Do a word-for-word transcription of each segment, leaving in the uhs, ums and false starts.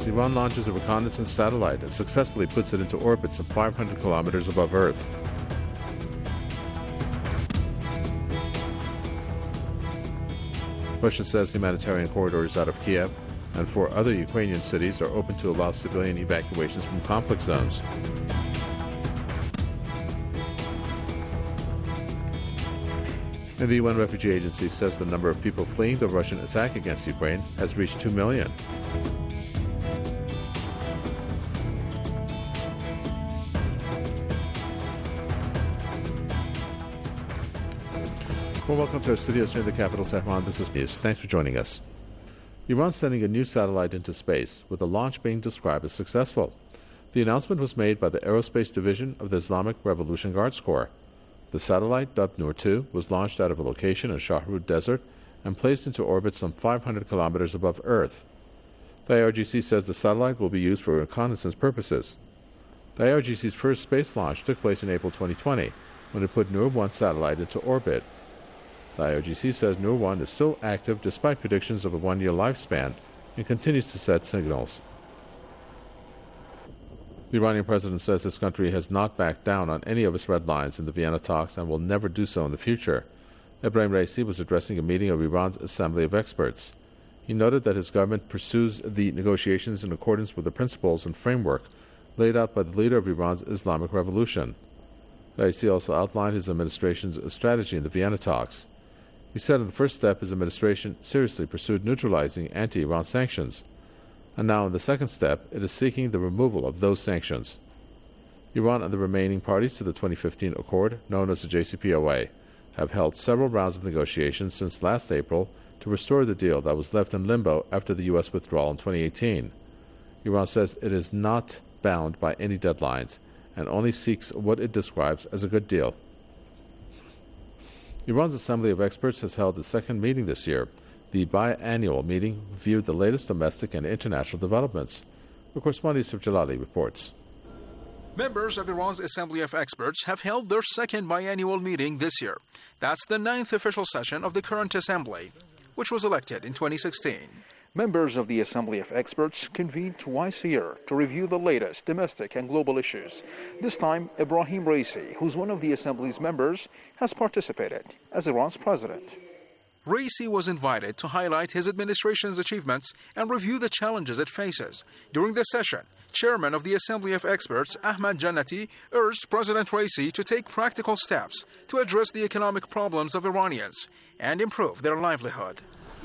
Iran launches a reconnaissance satellite and successfully puts it into orbit some five hundred kilometers above Earth. Russia says humanitarian corridors out of Kiev and four other Ukrainian cities are open to allow civilian evacuations from conflict zones. And the U N Refugee Agency says the number of people fleeing the Russian attack against Ukraine has reached two million. Well, welcome to our studios here in the capital, Tehran. This is News. Thanks for joining us. Iran's sending a new satellite into space, with the launch being described as successful. The announcement was made by the Aerospace Division of the Islamic Revolution Guards Corps. The satellite, dubbed Noor two, was launched out of a location in Shahrud Desert and placed into orbit some five hundred kilometers above Earth. The I R G C says the satellite will be used for reconnaissance purposes. The I R G C's first space launch took place in April twenty twenty, when it put Noor one satellite into orbit. The I R G C says Noor one is still active despite predictions of a one-year lifespan and continues to set signals. The Iranian president says his country has not backed down on any of its red lines in the Vienna talks and will never do so in the future. Ebrahim Raisi was addressing a meeting of Iran's Assembly of Experts. He noted that his government pursues the negotiations in accordance with the principles and framework laid out by the leader of Iran's Islamic Revolution. Raisi also outlined his administration's strategy in the Vienna talks. He said in the first step, his administration seriously pursued neutralizing anti-Iran sanctions, and now in the second step, it is seeking the removal of those sanctions. Iran and the remaining parties to the twenty fifteen accord, known as the J C P O A, have held several rounds of negotiations since last April to restore the deal that was left in limbo after the U S withdrawal in twenty eighteen. Iran says it is not bound by any deadlines and only seeks what it describes as a good deal. Iran's Assembly of Experts has held its second meeting this year. The biannual meeting reviewed the latest domestic and international developments. Our correspondent Yusuf Jalali reports. Members of Iran's Assembly of Experts have held their second biannual meeting this year. That's the ninth official session of the current assembly, which was elected in twenty sixteen. Members of the Assembly of Experts convene twice a year to review the latest domestic and global issues. This time, Ebrahim Raisi, who's one of the Assembly's members, has participated as Iran's president. Raisi was invited to highlight his administration's achievements and review the challenges it faces. During the session, Chairman of the Assembly of Experts, Ahmad Jannati, urged President Raisi to take practical steps to address the economic problems of Iranians and improve their livelihood.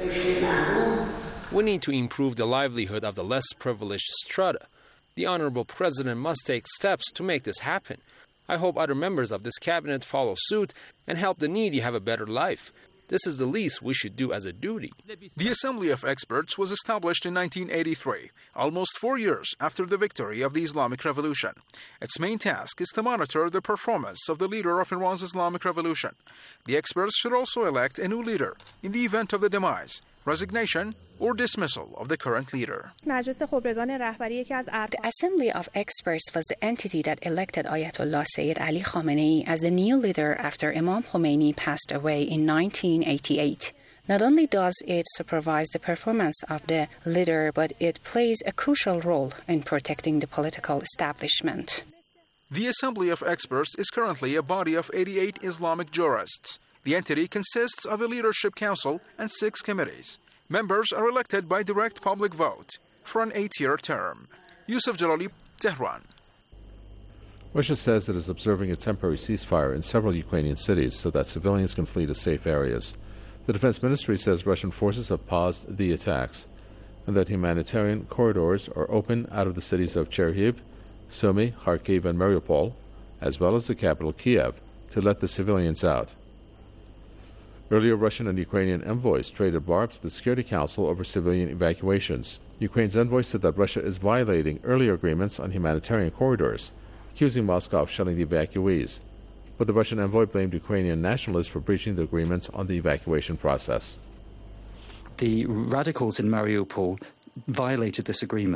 We need to improve the livelihood of the less privileged strata. The Honorable President must take steps to make this happen. I hope other members of this cabinet follow suit and help the needy have a better life. This is the least we should do as a duty. The Assembly of Experts was established in nineteen eighty-three, almost four years after the victory of the Islamic Revolution. Its main task is to monitor the performance of the leader of Iran's Islamic Revolution. The experts should also elect a new leader in the event of the demise, resignation, or dismissal of the current leader. The Assembly of Experts was the entity that elected Ayatollah Sayyid Ali Khamenei as the new leader after Imam Khomeini passed away in nineteen eighty-eight. Not only does it supervise the performance of the leader, but it plays a crucial role in protecting the political establishment. The Assembly of Experts is currently a body of eighty-eight Islamic jurists. The entity consists of a leadership council and six committees. Members are elected by direct public vote for an eight-year term. Yusuf Jalali, Tehran. Russia says it is observing a temporary ceasefire in several Ukrainian cities so that civilians can flee to safe areas. The Defense Ministry says Russian forces have paused the attacks and that humanitarian corridors are open out of the cities of Chernihiv, Sumy, Kharkiv, and Mariupol, as well as the capital Kiev, to let the civilians out. Earlier, Russian and Ukrainian envoys traded barbs to the Security Council over civilian evacuations. Ukraine's envoy said that Russia is violating earlier agreements on humanitarian corridors, accusing Moscow of shelling the evacuees. But the Russian envoy blamed Ukrainian nationalists for breaching the agreements on the evacuation process. The radicals in Mariupol violated this agreement.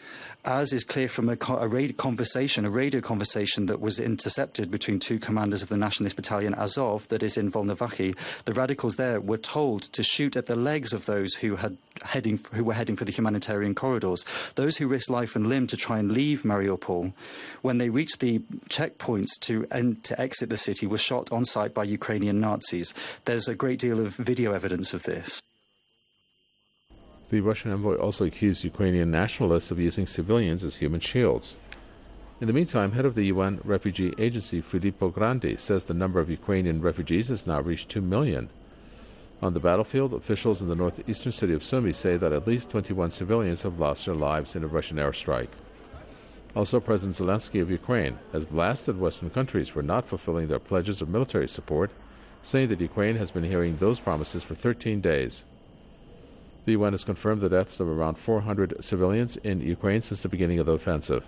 As is clear from a, a radio conversation, a radio conversation that was intercepted between two commanders of the nationalist battalion Azov that is in Volnovakhi, the radicals there were told to shoot at the legs of those who had heading who were heading for the humanitarian corridors, those who risked life and limb to try and leave Mariupol. When they reached the checkpoints to end, to exit the city, were shot on sight by Ukrainian Nazis. There's a great deal of video evidence of this. The Russian envoy also accused Ukrainian nationalists of using civilians as human shields. In the meantime, head of the U N Refugee Agency, Filippo Grandi, says the number of Ukrainian refugees has now reached two million. On the battlefield, officials in the northeastern city of Sumy say that at least twenty-one civilians have lost their lives in a Russian airstrike. Also, President Zelensky of Ukraine has blasted Western countries for not fulfilling their pledges of military support, saying that Ukraine has been hearing those promises for thirteen days. The U N has confirmed the deaths of around four hundred civilians in Ukraine since the beginning of the offensive.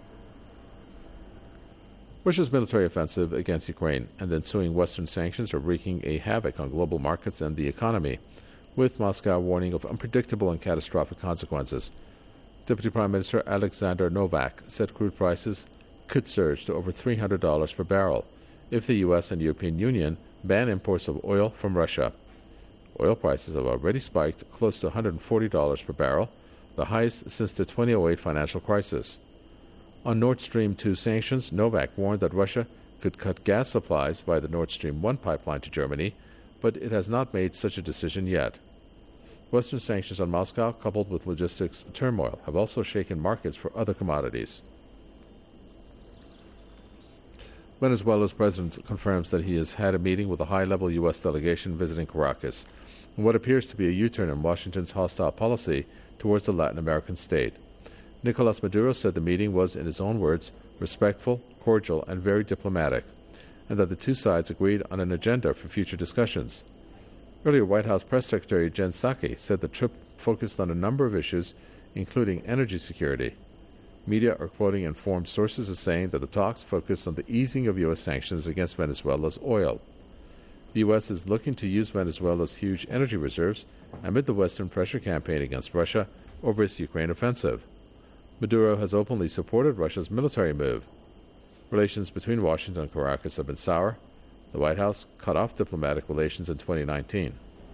Russia's military offensive against Ukraine and the ensuing Western sanctions are wreaking a havoc on global markets and the economy, with Moscow warning of unpredictable and catastrophic consequences. Deputy Prime Minister Alexander Novak said crude prices could surge to over three hundred dollars per barrel if the U S and European Union ban imports of oil from Russia. Oil prices have already spiked close to one hundred forty dollars per barrel, the highest since the two thousand eight financial crisis. On Nord Stream two sanctions, Novak warned that Russia could cut gas supplies via the Nord Stream one pipeline to Germany, but it has not made such a decision yet. Western sanctions on Moscow, coupled with logistics turmoil, have also shaken markets for other commodities. Venezuela's president confirms that he has had a meeting with a high-level U S delegation visiting Caracas, in what appears to be a U-turn in Washington's hostile policy towards the Latin American state. Nicolas Maduro said the meeting was, in his own words, respectful, cordial, and very diplomatic, and that the two sides agreed on an agenda for future discussions. Earlier, White House Press Secretary Jen Psaki said the trip focused on a number of issues, including energy security. Media are quoting informed sources as saying that the talks focused on the easing of U S sanctions against Venezuela's oil. The U S is looking to use Venezuela's huge energy reserves amid the Western pressure campaign against Russia over its Ukraine offensive. Maduro has openly supported Russia's military move. Relations between Washington and Caracas have been sour. The White House cut off diplomatic relations in twenty nineteen.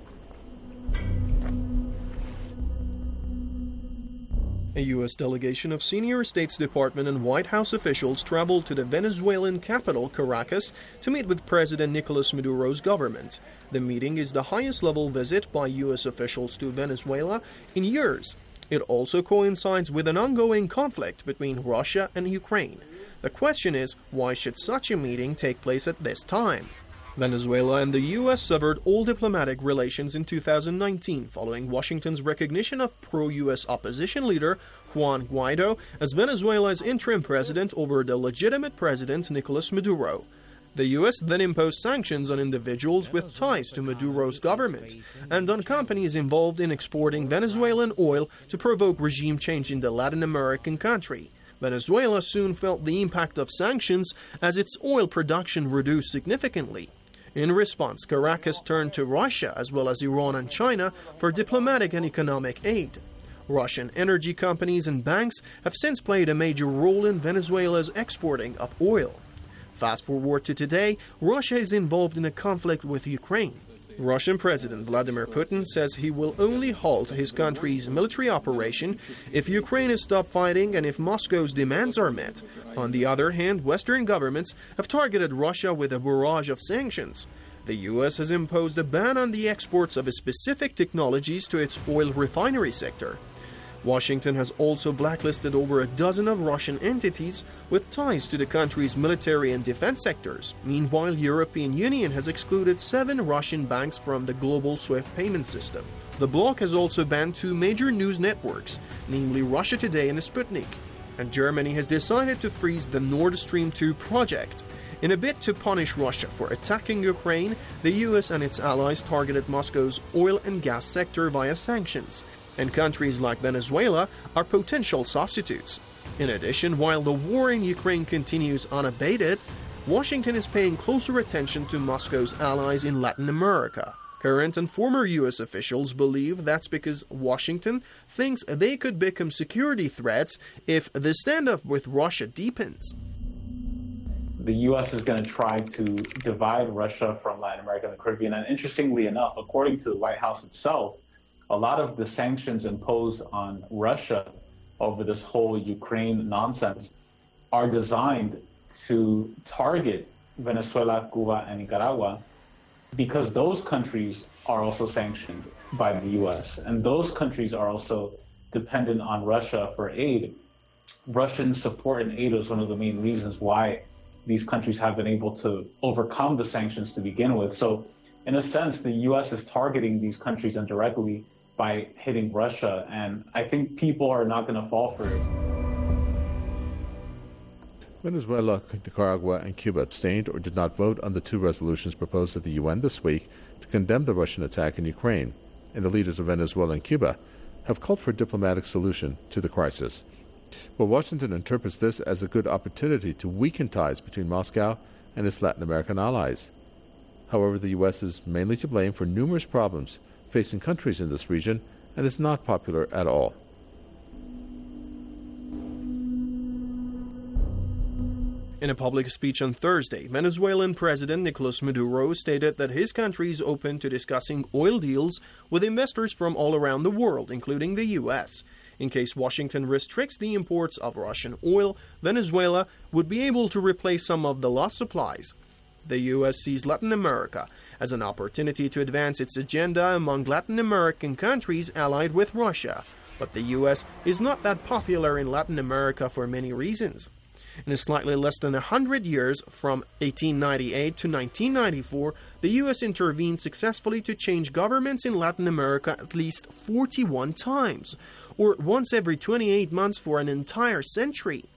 A U S delegation of senior States Department and White House officials traveled to the Venezuelan capital, Caracas, to meet with President Nicolas Maduro's government. The meeting is the highest-level visit by U S officials to Venezuela in years. It also coincides with an ongoing conflict between Russia and Ukraine. The question is, why should such a meeting take place at this time? Venezuela and the U S severed all diplomatic relations in two thousand nineteen following Washington's recognition of pro-U S opposition leader Juan Guaido as Venezuela's interim president over the legitimate president Nicolas Maduro. The U S then imposed sanctions on individuals with ties to Maduro's government and on companies involved in exporting Venezuelan oil to provoke regime change in the Latin American country. Venezuela soon felt the impact of sanctions as its oil production reduced significantly. In response, Caracas turned to Russia as well as Iran and China for diplomatic and economic aid. Russian energy companies and banks have since played a major role in Venezuela's exporting of oil. Fast forward to today, Russia is involved in a conflict with Ukraine. Russian President Vladimir Putin says he will only halt his country's military operation if Ukraine is stopped fighting and if Moscow's demands are met. On the other hand, Western governments have targeted Russia with a barrage of sanctions. The U S has imposed a ban on the exports of specific technologies to its oil refinery sector. Washington has also blacklisted over a dozen of Russian entities with ties to the country's military and defense sectors. Meanwhile, European Union has excluded seven Russian banks from the global SWIFT payment system. The bloc has also banned two major news networks, namely Russia Today and Sputnik. And Germany has decided to freeze the Nord Stream two project. In a bid to punish Russia for attacking Ukraine, the U S and its allies targeted Moscow's oil and gas sector via sanctions. And countries like Venezuela are potential substitutes. In addition, while the war in Ukraine continues unabated, Washington is paying closer attention to Moscow's allies in Latin America. Current and former U S officials believe that's because Washington thinks they could become security threats if the standoff with Russia deepens. The U S is going to try to divide Russia from Latin America and the Caribbean. And interestingly enough, according to the White House itself, a lot of the sanctions imposed on Russia over this whole Ukraine nonsense are designed to target Venezuela, Cuba, and Nicaragua, because those countries are also sanctioned by the U S, and those countries are also dependent on Russia for aid. Russian support and aid is one of the main reasons why these countries have been able to overcome the sanctions to begin with. So in a sense, the U S is targeting these countries indirectly by hitting Russia, and I think people are not going to fall for it. Venezuela, Nicaragua, and Cuba abstained or did not vote on the two resolutions proposed at the U N this week to condemn the Russian attack in Ukraine, and the leaders of Venezuela and Cuba have called for a diplomatic solution to the crisis. But Washington interprets this as a good opportunity to weaken ties between Moscow and its Latin American allies. However, the U S is mainly to blame for numerous problems facing countries in this region and is not popular at all. In a public speech on Thursday, Venezuelan President Nicolas Maduro stated that his country is open to discussing oil deals with investors from all around the world, including the U S. In case Washington restricts the imports of Russian oil, Venezuela would be able to replace some of the lost supplies. The U S sees Latin America as an opportunity to advance its agenda among Latin American countries allied with Russia. But the U S is not that popular in Latin America for many reasons. In slightly less than one hundred years, from eighteen ninety-eight to nineteen ninety-four, the U S intervened successfully to change governments in Latin America at least forty-one times, or once every twenty-eight months for an entire century.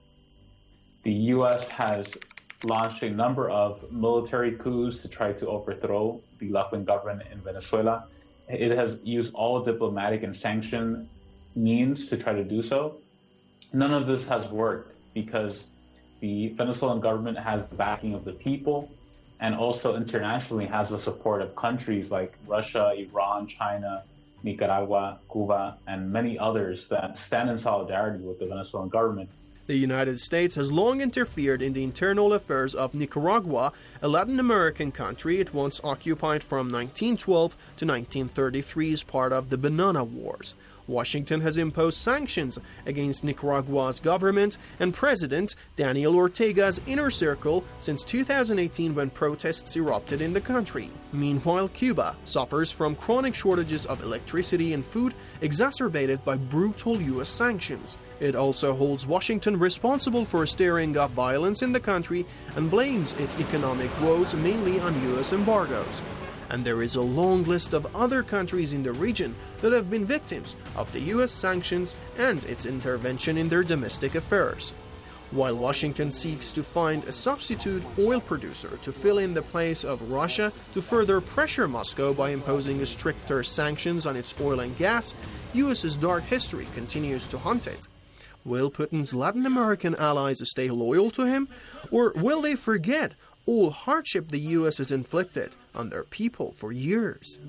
The U S has launched a number of military coups to try to overthrow the left-wing government in Venezuela. It has used all diplomatic and sanction means to try to do so. None of this has worked because the Venezuelan government has the backing of the people and also internationally has the support of countries like Russia, Iran, China, Nicaragua, Cuba, and many others that stand in solidarity with the Venezuelan government. The United States has long interfered in the internal affairs of Nicaragua, a Latin American country it once occupied from nineteen twelve to nineteen thirty-three as part of the Banana Wars. Washington has imposed sanctions against Nicaragua's government and President Daniel Ortega's inner circle since two thousand eighteen, when protests erupted in the country. Meanwhile, Cuba suffers from chronic shortages of electricity and food exacerbated by brutal U S sanctions. It also holds Washington responsible for stirring up violence in the country and blames its economic woes mainly on U S embargoes. And there is a long list of other countries in the region that have been victims of the U S sanctions and its intervention in their domestic affairs. While Washington seeks to find a substitute oil producer to fill in the place of Russia to further pressure Moscow by imposing stricter sanctions on its oil and gas, U S's dark history continues to haunt it. Will Putin's Latin American allies stay loyal to him, or will they forget all hardship the U S has inflicted on their people for years?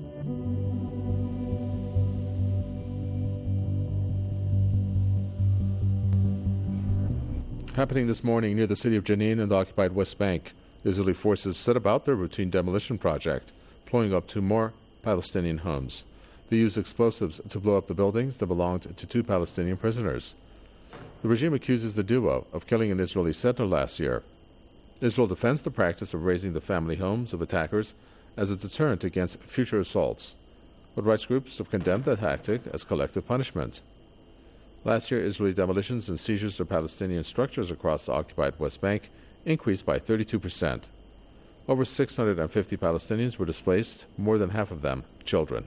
Happening this morning near the city of Jenin in the occupied West Bank, Israeli forces set about their routine demolition project, blowing up two more Palestinian homes. They used explosives to blow up the buildings that belonged to two Palestinian prisoners. The regime accuses the duo of killing an Israeli settler last year. Israel defends the practice of razing the family homes of attackers as a deterrent against future assaults, but rights groups have condemned the tactic as collective punishment. Last year, Israeli demolitions and seizures of Palestinian structures across the occupied West Bank increased by thirty-two percent. Over six hundred fifty Palestinians were displaced, more than half of them children.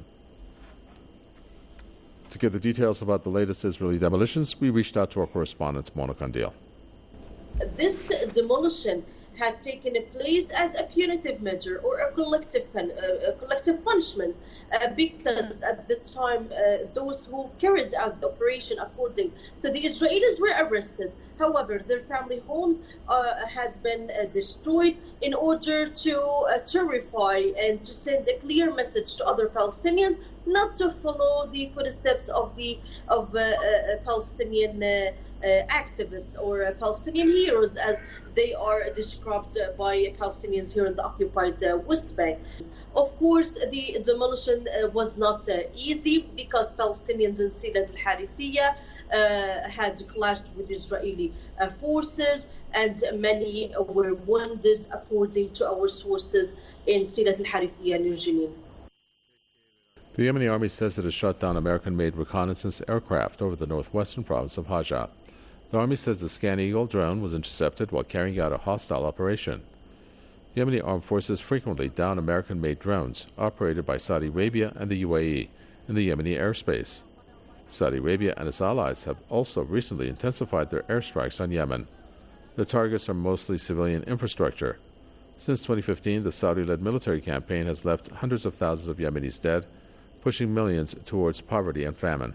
To get the details about the latest Israeli demolitions, we reached out to our correspondent, Mona Kandil. This demolition had taken place as a punitive measure or a collective pen, uh, a collective punishment, uh, because at the time uh, those who carried out the operation according to the Israelis were arrested. However, their family homes uh, had been uh, destroyed in order to uh, terrify and to send a clear message to other Palestinians not to follow the footsteps of the of uh, uh, Palestinian uh, uh, activists or uh, Palestinian heroes, as they are described uh, by Palestinians here in the occupied uh, West Bank. Of course, the demolition uh, was not uh, easy because Palestinians in Silat al-Harithiyah uh, had clashed with Israeli uh, forces, and many were wounded, according to our sources in Silat al-Harithiyah near Jenin. The Yemeni army says it has shot down American-made reconnaissance aircraft over the northwestern province of Hajj. The army says the Scan Eagle drone was intercepted while carrying out a hostile operation. Yemeni armed forces frequently down American-made drones operated by Saudi Arabia and the U A E in the Yemeni airspace. Saudi Arabia and its allies have also recently intensified their airstrikes on Yemen. Their targets are mostly civilian infrastructure. Since twenty fifteen, the Saudi-led military campaign has left hundreds of thousands of Yemenis dead, pushing millions towards poverty and famine.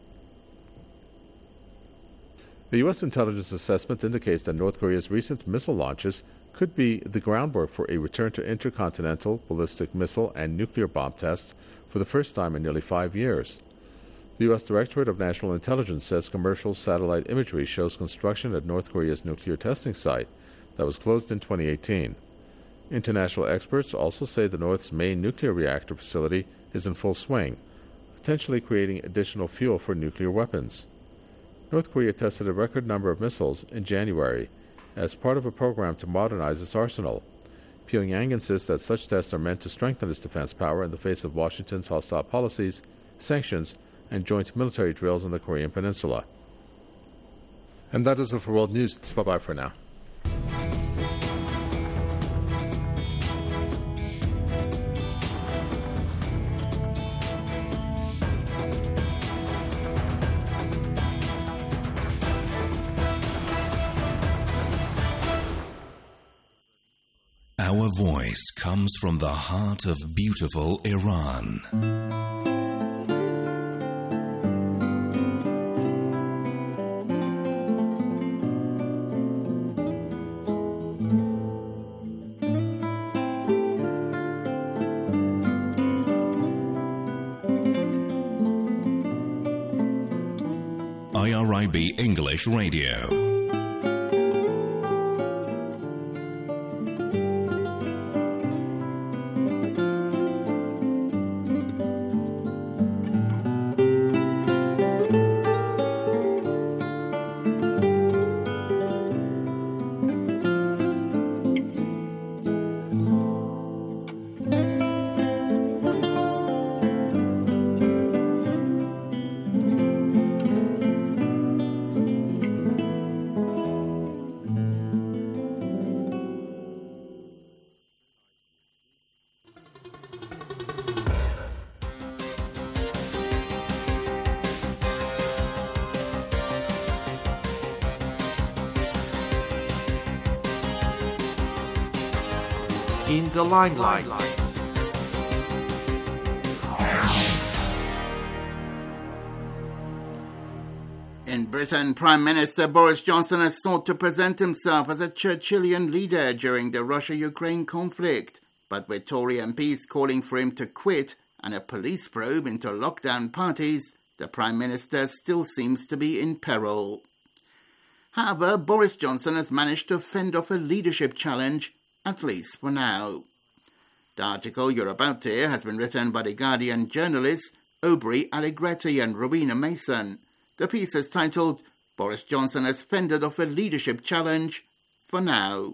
The U S intelligence assessment indicates that North Korea's recent missile launches could be the groundwork for a return to intercontinental ballistic missile and nuclear bomb tests for the first time in nearly five years. The U S Directorate of National Intelligence says commercial satellite imagery shows construction at North Korea's nuclear testing site that was closed in twenty eighteen. International experts also say the North's main nuclear reactor facility is in full swing, potentially creating additional fuel for nuclear weapons. North Korea tested a record number of missiles in January as part of a program to modernize its arsenal. Pyongyang insists that such tests are meant to strengthen its defense power in the face of Washington's hostile policies, sanctions, and joint military drills on the Korean Peninsula. And that is it for World News. Bye-bye for now. Our voice comes from the heart of beautiful Iran. I R I B English Radio. In the limelight. In Britain, Prime Minister Boris Johnson has sought to present himself as a Churchillian leader during the Russia-Ukraine conflict, but with Tory M Ps calling for him to quit and a police probe into lockdown parties, the Prime Minister still seems to be in peril. However, Boris Johnson has managed to fend off a leadership challenge, at least for now. The article you're about to hear has been written by The Guardian journalists Aubrey Allegretti and Rowena Mason. The piece is titled, Boris Johnson has fended off a leadership challenge for now.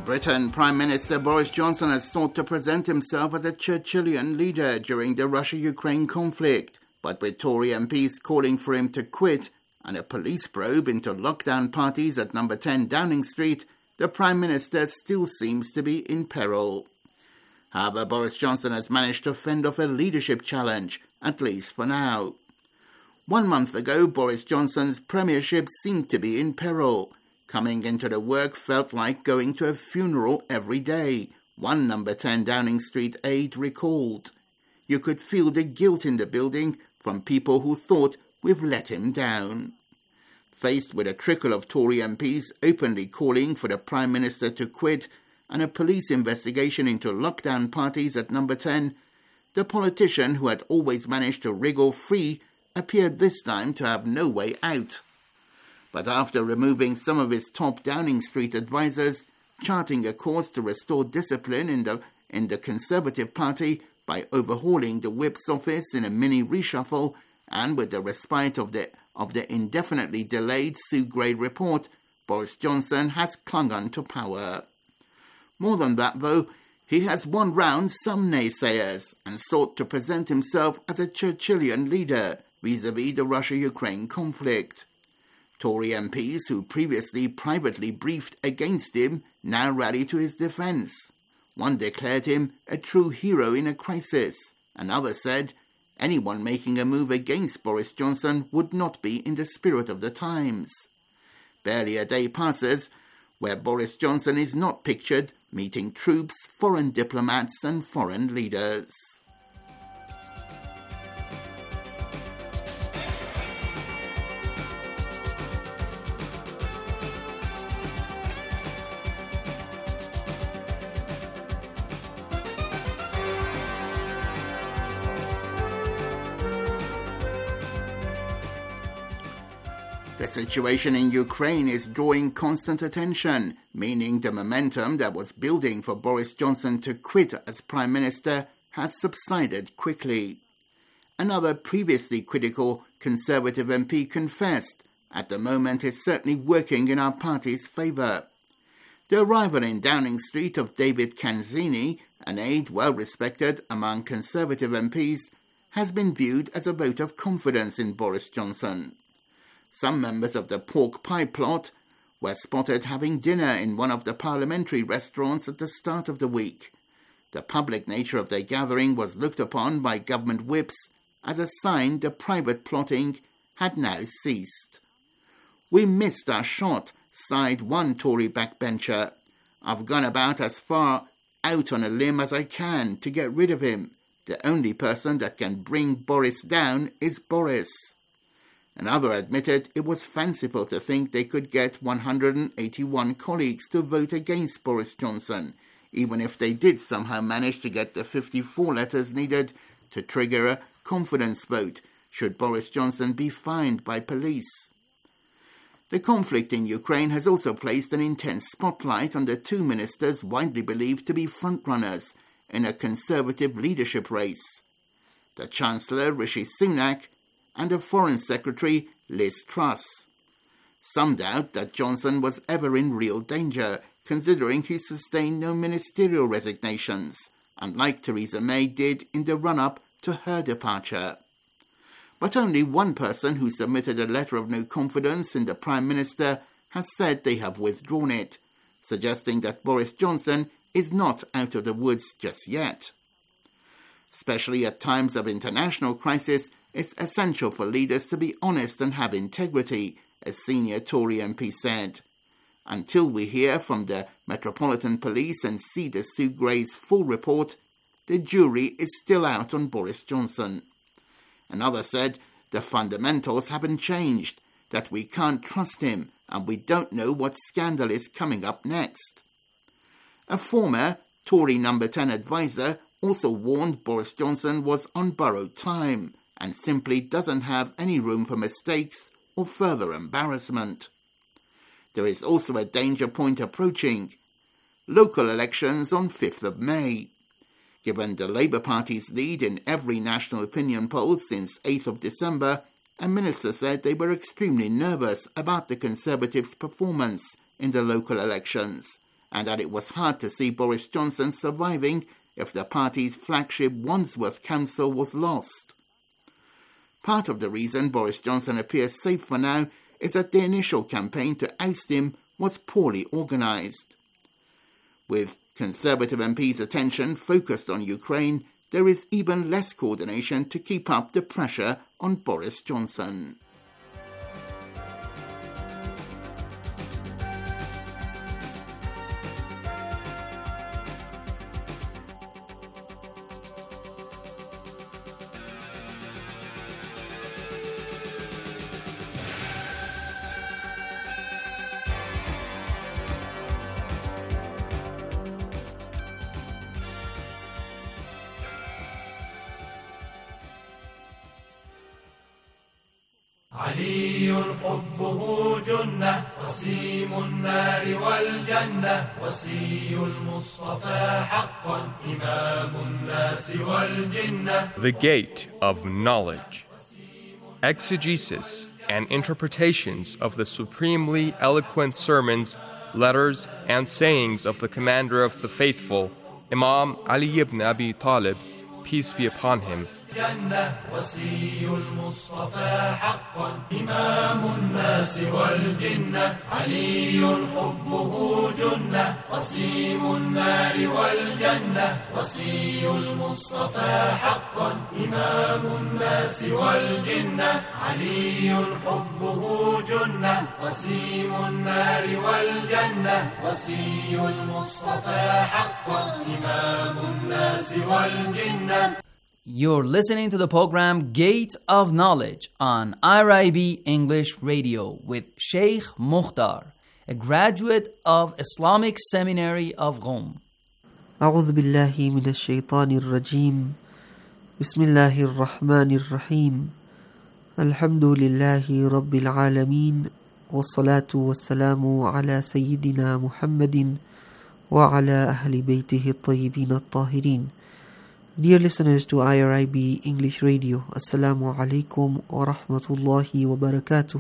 Britain, Prime Minister Boris Johnson has sought to present himself as a Churchillian leader during the Russia-Ukraine conflict, but with Tory M Ps calling for him to quit and a police probe into lockdown parties at number ten Downing Street, the Prime Minister still seems to be in peril. However, Boris Johnson has managed to fend off a leadership challenge, at least for now. One month ago, Boris Johnson's premiership seemed to be in peril. Coming into the work felt like going to a funeral every day, one number ten Downing Street aide recalled. You could feel the guilt in the building from people who thought we've let him down. Faced with a trickle of Tory M Ps openly calling for the Prime Minister to quit and a police investigation into lockdown parties at number ten, the politician who had always managed to wriggle free appeared this time to have no way out. But after removing some of his top Downing Street advisers, charting a course to restore discipline in the, in the Conservative Party by overhauling the Whip's office in a mini reshuffle, and with the respite of the, of the indefinitely delayed Sue Gray report, Boris Johnson has clung on to power. More than that, though, he has won round some naysayers and sought to present himself as a Churchillian leader vis-à-vis the Russia-Ukraine conflict. Tory M Ps who previously privately briefed against him now rally to his defence. One declared him a true hero in a crisis. Another said anyone making a move against Boris Johnson would not be in the spirit of the times. Barely a day passes where Boris Johnson is not pictured meeting troops, foreign diplomats and foreign leaders. The situation in Ukraine is drawing constant attention, meaning the momentum that was building for Boris Johnson to quit as Prime Minister has subsided quickly. Another previously critical Conservative M P confessed, at the moment is certainly working in our party's favour. The arrival in Downing Street of David Canzini, an aide well respected among Conservative M Ps, has been viewed as a vote of confidence in Boris Johnson. Some members of the pork pie plot were spotted having dinner in one of the parliamentary restaurants at the start of the week. The public nature of their gathering was looked upon by government whips as a sign the private plotting had now ceased. "We missed our shot," sighed one Tory backbencher. "I've gone about as far out on a limb as I can to get rid of him. The only person that can bring Boris down is Boris." Another admitted it was fanciful to think they could get one hundred eighty-one colleagues to vote against Boris Johnson, even if they did somehow manage to get the fifty-four letters needed to trigger a confidence vote, should Boris Johnson be fined by police. The conflict in Ukraine has also placed an intense spotlight on the two ministers widely believed to be frontrunners in a Conservative leadership race. The Chancellor, Rishi Sunak, and the Foreign Secretary, Liz Truss. Some doubt that Johnson was ever in real danger, considering he sustained no ministerial resignations, unlike Theresa May did in the run-up to her departure. But only one person who submitted a letter of no confidence in the Prime Minister has said they have withdrawn it, suggesting that Boris Johnson is not out of the woods just yet. Especially at times of international crisis, it's essential for leaders to be honest and have integrity, a senior Tory M P said. Until we hear from the Metropolitan Police and see the Sue Gray's full report, the jury is still out on Boris Johnson. Another said the fundamentals haven't changed, that we can't trust him and we don't know what scandal is coming up next. A former Tory number ten advisor also warned Boris Johnson was on borrowed time and simply doesn't have any room for mistakes or further embarrassment. There is also a danger point approaching: local elections on fifth of May. Given the Labour Party's lead in every national opinion poll since eighth of December, a minister said they were extremely nervous about the Conservatives' performance in the local elections and that it was hard to see Boris Johnson surviving if the party's flagship Wandsworth Council was lost. Part of the reason Boris Johnson appears safe for now is that the initial campaign to oust him was poorly organised. With Conservative M Ps' attention focused on Ukraine, there is even less coordination to keep up the pressure on Boris Johnson. علي حبه جنة قسيم النار والجنة وصي المصطفى حقا إمام الناس والجنة. The Gate of Knowledge. Exegesis and interpretations of the supremely eloquent sermons, letters, and sayings of the Commander of the Faithful, Imam Ali ibn Abi Talib, peace be upon him. جنة وصي المصطفى حقا إمام الناس والجنة علي حبه جنة قسيم النار والجنة وصي المصطفى حقا إمام الناس والجنة علي حبه جنة قسيم النار والجنة وصي المصطفى حقا إمام الناس والجنة. You're listening to the program Gate of Knowledge on R I B English Radio with Sheikh Mukhtar, a graduate of Islamic Seminary of Qom. أعوذ بالله من الشيطان الرجيم بسم الله الرحمن الرحيم الحمد لله رب العالمين والصلاة والسلام على سيدنا محمد وعلى أهل بيته الطيبين الطاهرين. Dear listeners to I R I B English Radio, Assalamu alaikum wa rahmatullahi wa barakatuh.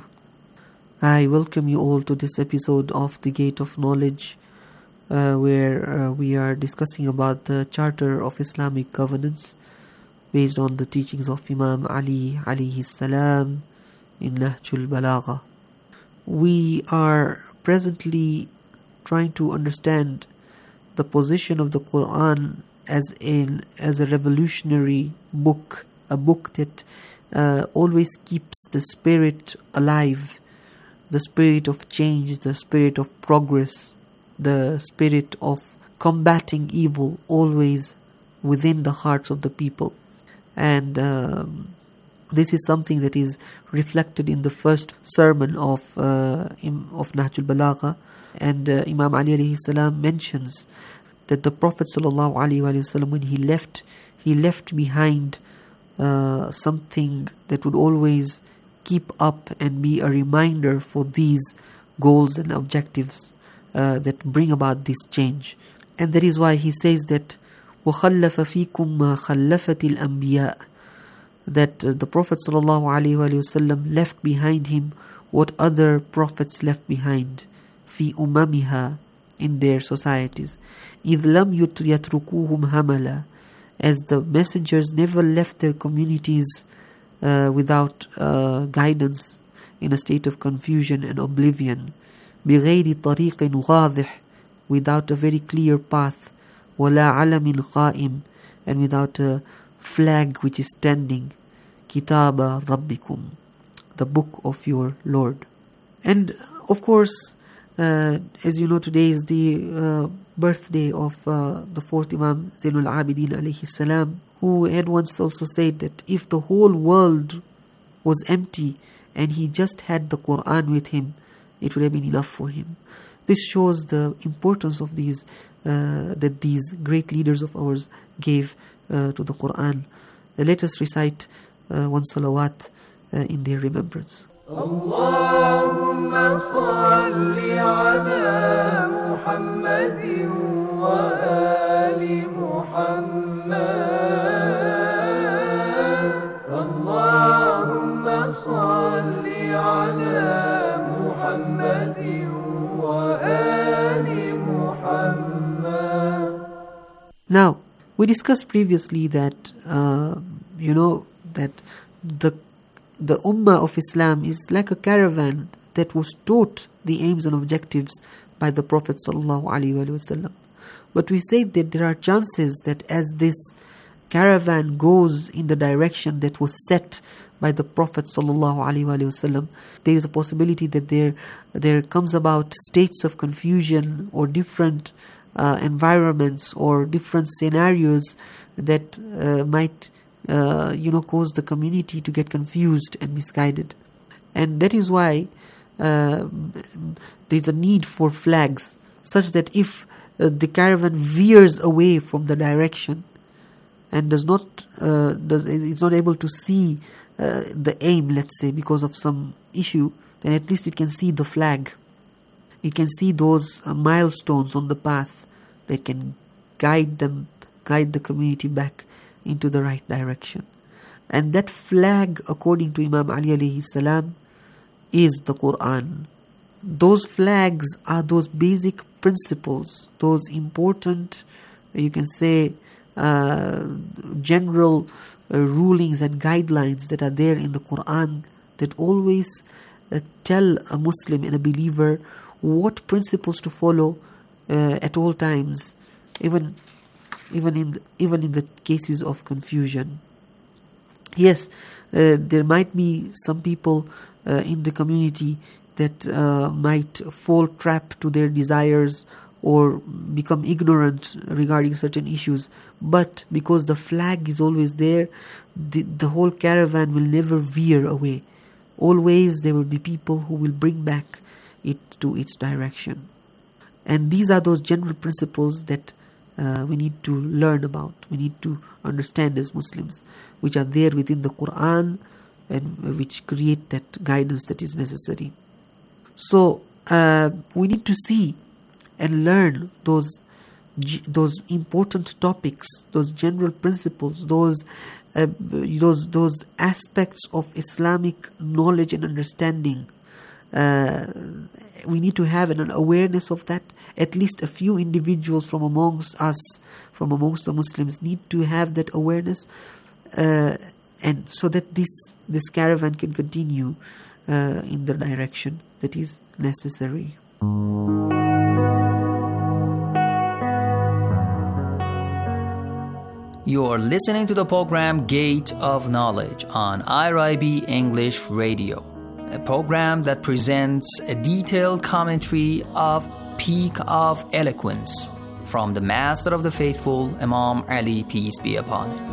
I welcome you all to this episode of The Gate of Knowledge, uh, where uh, we are discussing about the Charter of Islamic Governance based on the teachings of Imam Ali alayhi salam in Nahjul Balagha. We are presently trying to understand the position of the Quran as in as a revolutionary book, a book that uh, always keeps the spirit alive, the spirit of change, the spirit of progress, the spirit of combating evil always within the hearts of the people. And um, this is something that is reflected in the first sermon of uh, of Nahjul Balagha, and uh, Imam Ali alayhi salam mentions that the Prophet sallallahu alaihi wasallam, when he left, he left behind uh, something that would always keep up and be a reminder for these goals and objectives uh, that bring about this change. And that is why he says that وَخَلَّفَ فِيكُمْ مَا خَلَّفَتِ الْأَنْبِيَاءِ, that uh, the Prophet sallallahu alaihi wasallam left behind him what other prophets left behind, فِي أُمَمِهَا, in their societies. إِذْ لَمْ يَتْرُكُوهُمْ هَمَلًا, as the messengers never left their communities uh, without uh, guidance, in a state of confusion and oblivion. بِغَيْرِ طَرِيقٍ وَاضِحٍ, without a very clear path. وَلَا عَلَمٍ قَائِمٍ, and without a flag which is standing. كِتَابَ رَبِّكُمْ, the book of your Lord. And of course, Uh, as you know, today is the uh, birthday of uh, the fourth Imam Zainul Abidin alayhi salam, who had once also said that if the whole world was empty and he just had the Quran with him, it would have been enough for him. This shows the importance of these uh, that these great leaders of ours gave uh, to the Quran. Uh, let us recite uh, one salawat uh, in their remembrance. اللهم صل على محمد وآل محمد اللهم صل على محمد وآل محمد Now, we discussed previously that, uh, you know, that the the Ummah of Islam is like a caravan that was taught the aims and objectives by the Prophet sallallahu alaihi wasallam. But we say that there are chances that as this caravan goes in the direction that was set by the Prophet sallallahu alaihi wasallam, there is a possibility that there there comes about states of confusion or different uh, environments or different scenarios that uh, might uh, you know cause the community to get confused and misguided. And that is why uh, there is a need for flags, such that if uh, the caravan veers away from the direction and does not uh, does is not able to see uh, the aim, let's say, because of some issue, then at least it can see the flag. It can see those uh, milestones on the path that can guide them, guide the community back into the right direction. And that flag, according to Imam Ali alayhi salam, is the Quran. Those flags are those basic principles, those important, you can say, uh, general uh, rulings and guidelines that are there in the Quran that always uh, tell a Muslim and a believer what principles to follow uh, at all times, even even in the, even in the cases of confusion. Yes, uh, there might be some people uh, in the community that uh, might fall trap to their desires or become ignorant regarding certain issues, but because the flag is always there, the, the whole caravan will never veer away. Always there will be people who will bring back it to its direction. And these are those general principles that uh, we need to learn about, we need to understand as Muslims, which are there within the Quran and which create that guidance that is necessary. So uh, we need to see and learn those those important topics, those general principles, those uh, those those aspects of Islamic knowledge and understanding. Uh, we need to have an awareness of that. At least a few individuals from amongst us, from amongst the Muslims, need to have that awareness, uh, and so that this this caravan can continue uh, in the direction that is necessary. You are listening to the program Gate of Knowledge on I R I B English Radio, a program that presents a detailed commentary of Peak of Eloquence from the Master of the Faithful, Imam Ali, peace be upon him.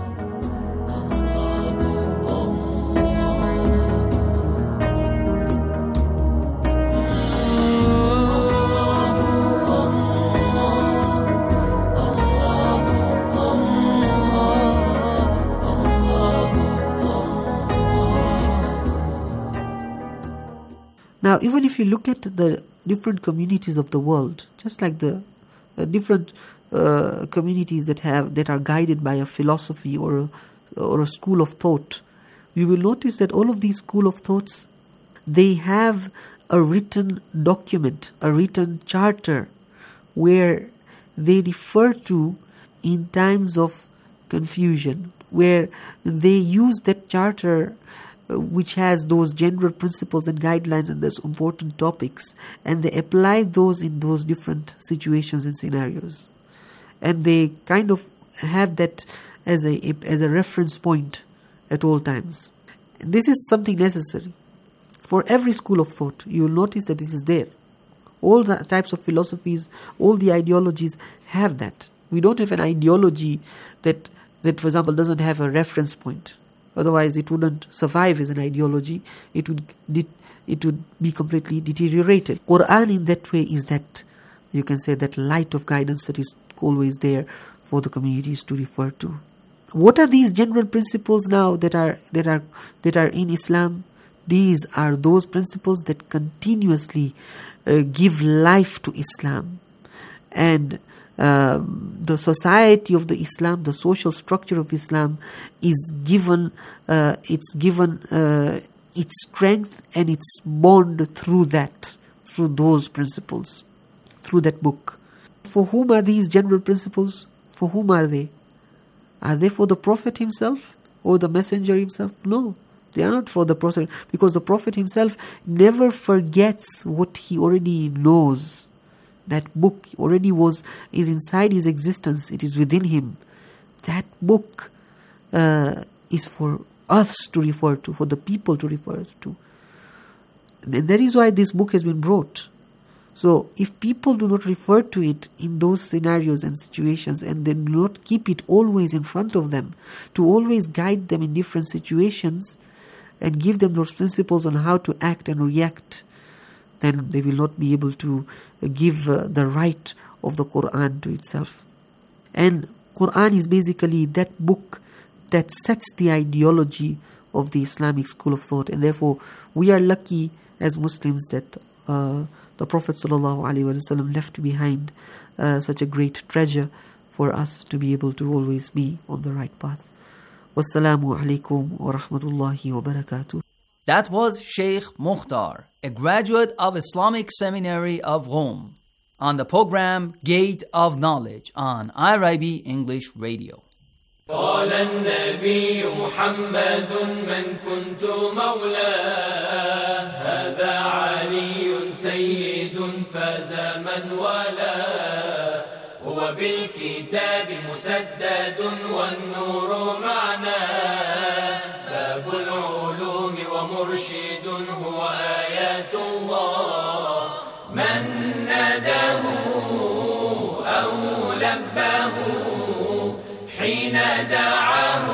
Now, even if you look at the different communities of the world, just like the uh, different uh, communities that have that are guided by a philosophy or a, or a school of thought, you will notice that all of these school of thoughts, they have a written document, a written charter, where they refer to in times of confusion, where they use that charter which has those general principles and guidelines and those important topics, and they apply those in those different situations and scenarios, and they kind of have that as a as a reference point at all times. And this is something necessary for every school of thought. You will notice that this is there. All the types of philosophies, all the ideologies have that. We don't have an ideology that that, for example, doesn't have a reference point. Otherwise, it wouldn't survive as an ideology. It would it would be completely deteriorated. Quran in that way is that, you can say, that light of guidance that is always there for the communities to refer to. What are these general principles now that are that are that are in Islam? These are those principles that continuously uh, give life to Islam, and Um, the society of the Islam, the social structure of Islam is given, uh, it's given uh, its strength and its bond through that, through those principles, through that book. For whom are these general principles? For whom are they? Are they for the Prophet himself or the Messenger himself? No, they are not for the Prophet, because the Prophet himself never forgets what he already knows. That book already was is inside his existence. It is within him. That book uh, is for us to refer to, for the people to refer to. And that is why this book has been brought. So if people do not refer to it in those scenarios and situations, and they do not keep it always in front of them, to always guide them in different situations and give them those principles on how to act and react, then they will not be able to give uh, the right of the Quran to itself. And Quran is basically that book that sets the ideology of the Islamic school of thought, and therefore we are lucky as Muslims that uh, the Prophet ﷺ left behind uh, such a great treasure for us to be able to always be on the right path. Wassalamu alaikum wa rahmatullahi wa barakatuh. That was Sheikh Mukhtar, a graduate of Islamic Seminary of Rome, on the program Gate of Knowledge on I R I B English Radio. قال النبي محمد من كنت مولاه هذا علي سيد فاز من والاه هو بالكتاب مسدد والنور معناه باب العلوم ومرشد هو آيات الله من ناداه أو لباه حين دعاه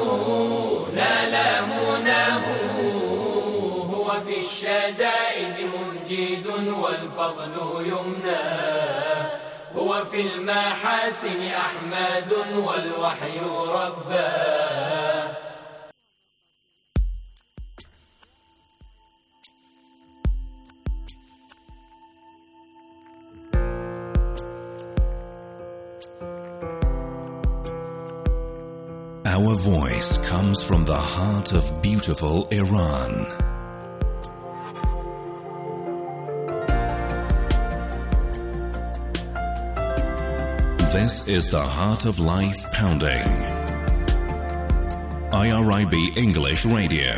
نال مناه هو في الشدائد منجد والفضل يمناه هو في المحاسن أحمد والوحي رباه. Our voice comes from the heart of beautiful Iran. This is the Heart of Life Pounding. I R I B English Radio.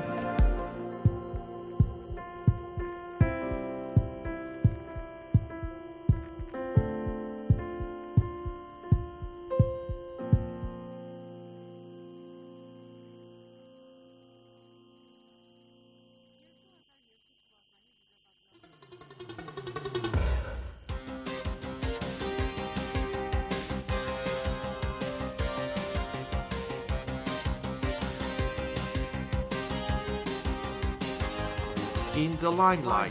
In the limelight.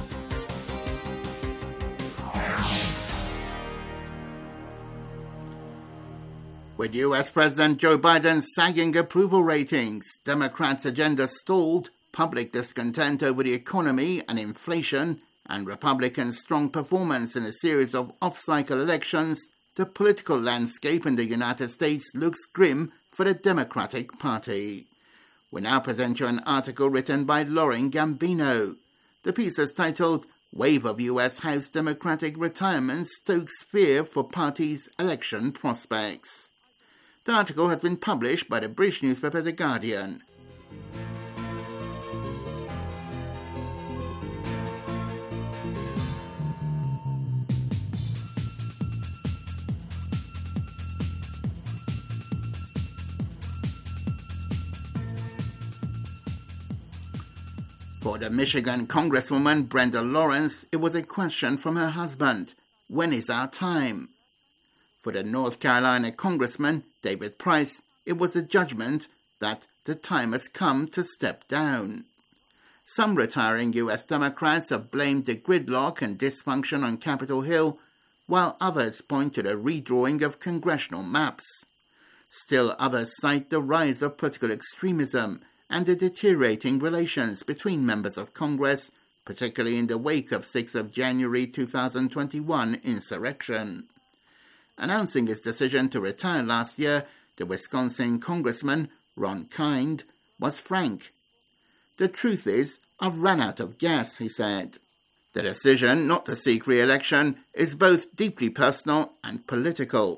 With U S President Joe Biden's sagging approval ratings, Democrats' agenda stalled, public discontent over the economy and inflation, and Republicans' strong performance in a series of off-cycle elections, the political landscape in the United States looks grim for the Democratic Party. We now present you an article written by Lauren Gambino. The piece is titled, Wave of U S House Democratic Retirement Stokes Fear for Party's Election Prospects. The article has been published by the British newspaper The Guardian. For the Michigan Congresswoman Brenda Lawrence, it was a question from her husband, when is our time? For the North Carolina Congressman David Price, it was a judgment that the time has come to step down. Some retiring U S Democrats have blamed the gridlock and dysfunction on Capitol Hill, while others point to the redrawing of congressional maps. Still others cite the rise of political extremism and the deteriorating relations between members of Congress, particularly in the wake of sixth of January two thousand twenty-one insurrection. Announcing his decision to retire last year, the Wisconsin Congressman, Ron Kind, was frank. The truth is, I've run out of gas, he said. The decision not to seek re-election is both deeply personal and political.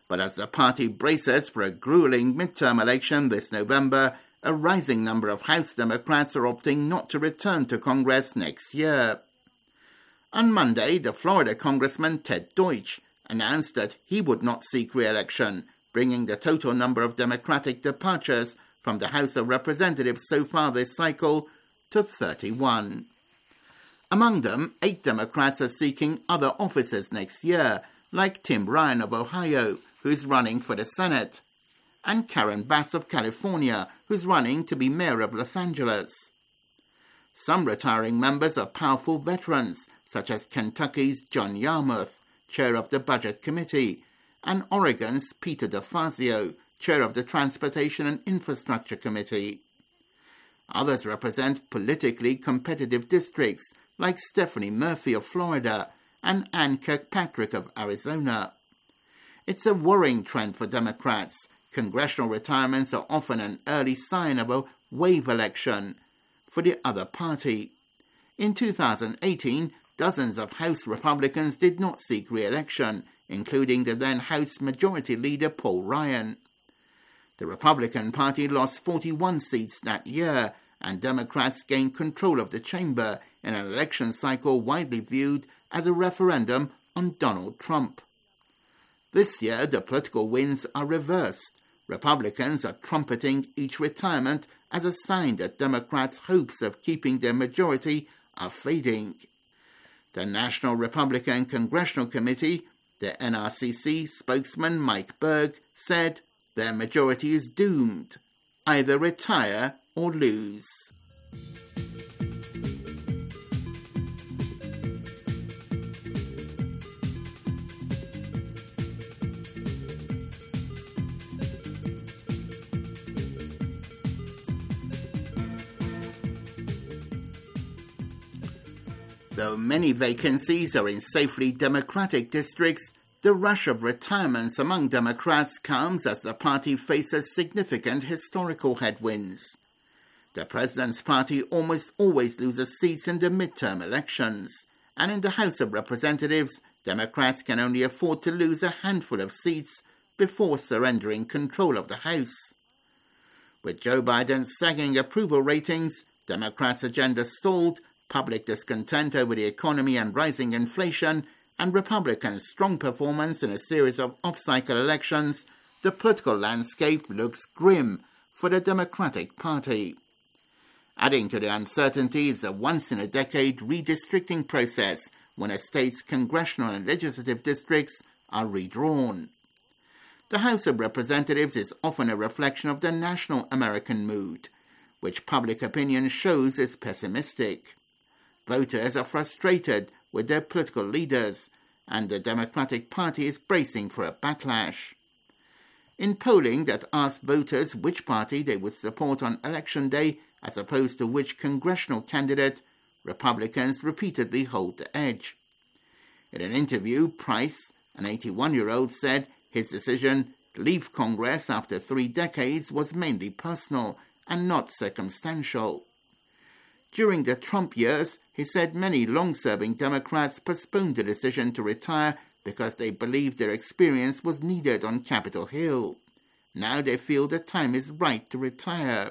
But as the party braces for a grueling midterm election this November, a rising number of House Democrats are opting not to return to Congress next year. On Monday, the Florida Congressman Ted Deutsch announced that he would not seek re-election, bringing the total number of Democratic departures from the House of Representatives so far this cycle to thirty-one. Among them, eight Democrats are seeking other offices next year, like Tim Ryan of Ohio, who's running for the Senate, and Karen Bass of California, who's running to be mayor of Los Angeles. Some retiring members are powerful veterans, such as Kentucky's John Yarmouth, chair of the Budget Committee, and Oregon's Peter DeFazio, chair of the Transportation and Infrastructure Committee. Others represent politically competitive districts, like Stephanie Murphy of Florida and Ann Kirkpatrick of Arizona. It's a worrying trend for Democrats. Congressional retirements are often an early sign of a wave election for the other party. In two thousand eighteen, dozens of House Republicans did not seek re-election, including the then House Majority Leader Paul Ryan. The Republican Party lost forty-one seats that year, and Democrats gained control of the chamber in an election cycle widely viewed as a referendum on Donald Trump. This year, the political winds are reversed. Republicans are trumpeting each retirement as a sign that Democrats' hopes of keeping their majority are fading. The National Republican Congressional Committee, the N R C C spokesman Mike Berg, said their majority is doomed. Either retire or lose. Though many vacancies are in safely Democratic districts, the rush of retirements among Democrats comes as the party faces significant historical headwinds. The president's party almost always loses seats in the midterm elections, and in the House of Representatives, Democrats can only afford to lose a handful of seats before surrendering control of the House. With Joe Biden's sagging approval ratings, Democrats' agenda stalled, public discontent over the economy and rising inflation, and Republicans' strong performance in a series of off-cycle elections, the political landscape looks grim for the Democratic Party. Adding to the uncertainty is a once-in-a-decade redistricting process when a state's congressional and legislative districts are redrawn. The House of Representatives is often a reflection of the national American mood, which public opinion shows is pessimistic. Voters are frustrated with their political leaders, and the Democratic Party is bracing for a backlash. In polling that asked voters which party they would support on Election Day as opposed to which congressional candidate, Republicans repeatedly hold the edge. In an interview, Price, an eighty-one-year-old, said his decision to leave Congress after three decades was mainly personal and not circumstantial. During the Trump years, he said many long-serving Democrats postponed the decision to retire because they believed their experience was needed on Capitol Hill. Now they feel the time is right to retire.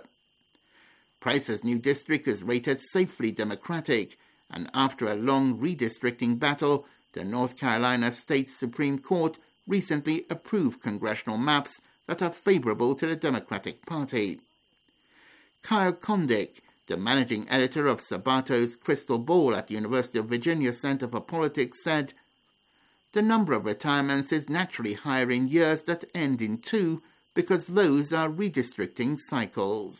Price's new district is rated safely Democratic, and after a long redistricting battle, the North Carolina State Supreme Court recently approved congressional maps that are favorable to the Democratic Party. Kyle Kondik, the managing editor of Sabato's Crystal Ball at the University of Virginia Center for Politics, said, "The number of retirements is naturally higher in years that end in two because those are redistricting cycles."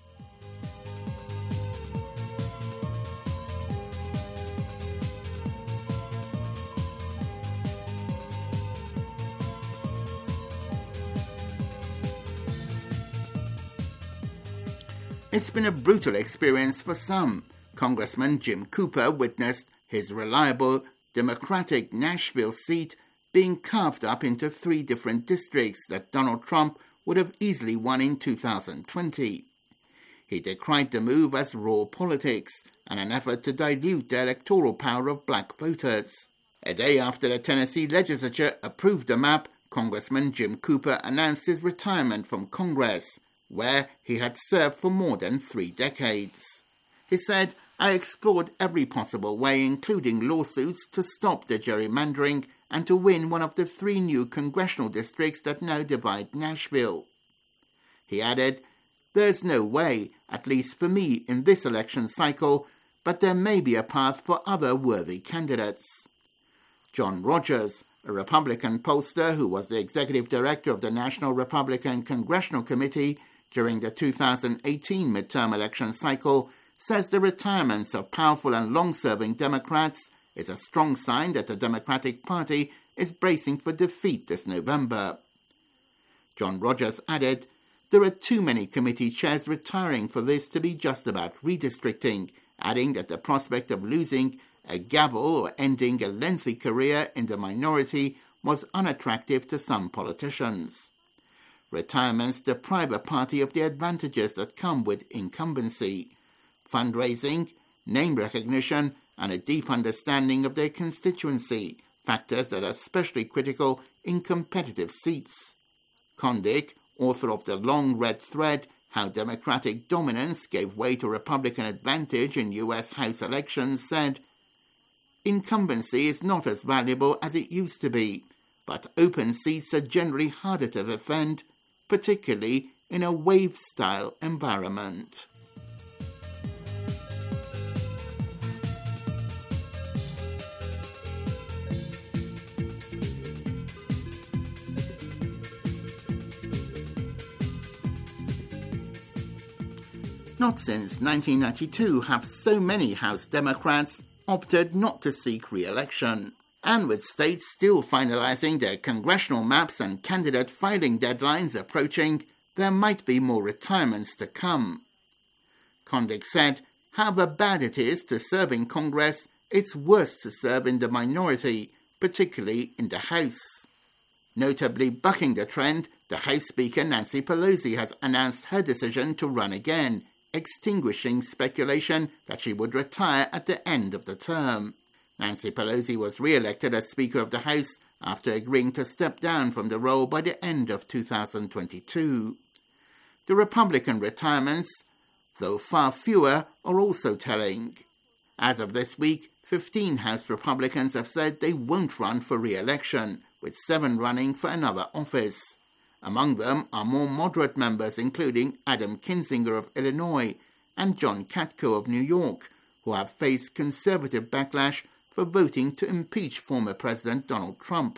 It's been a brutal experience for some. Congressman Jim Cooper witnessed his reliable Democratic Nashville seat being carved up into three different districts that Donald Trump would have easily won in two thousand twenty. He decried the move as raw politics and an effort to dilute the electoral power of black voters. A day after the Tennessee legislature approved the map, Congressman Jim Cooper announced his retirement from Congress, where he had served for more than three decades. He said, "I explored every possible way, including lawsuits, to stop the gerrymandering and to win one of the three new congressional districts that now divide Nashville." He added, "There's no way, at least for me in this election cycle, but there may be a path for other worthy candidates." John Rogers, a Republican pollster who was the executive director of the National Republican Congressional Committee during the two thousand eighteen midterm election cycle, says the retirements of powerful and long-serving Democrats is a strong sign that the Democratic Party is bracing for defeat this November. John Rogers added, "There are too many committee chairs retiring for this to be just about redistricting," adding that the prospect of losing a gavel or ending a lengthy career in the minority was unattractive to some politicians. Retirements deprive a party of the advantages that come with incumbency: fundraising, name recognition, and a deep understanding of their constituency, factors that are especially critical in competitive seats. Kondik, author of The Long Red Thread, How Democratic Dominance Gave Way to Republican Advantage in U S House Elections, said, "Incumbency is not as valuable as it used to be, but open seats are generally harder to defend, particularly in a wave-style environment." Not since nineteen ninety-two have so many House Democrats opted not to seek re-election. And with states still finalizing their congressional maps and candidate filing deadlines approaching, there might be more retirements to come. Kondik said, "However bad it is to serve in Congress, it's worse to serve in the minority, particularly in the House." Notably bucking the trend, the House Speaker Nancy Pelosi has announced her decision to run again, extinguishing speculation that she would retire at the end of the term. Nancy Pelosi was re-elected as Speaker of the House after agreeing to step down from the role by the end of two thousand twenty-two. The Republican retirements, though far fewer, are also telling. As of this week, fifteen House Republicans have said they won't run for re-election, with seven running for another office. Among them are more moderate members, including Adam Kinzinger of Illinois and John Katko of New York, who have faced conservative backlash for voting to impeach former President Donald Trump.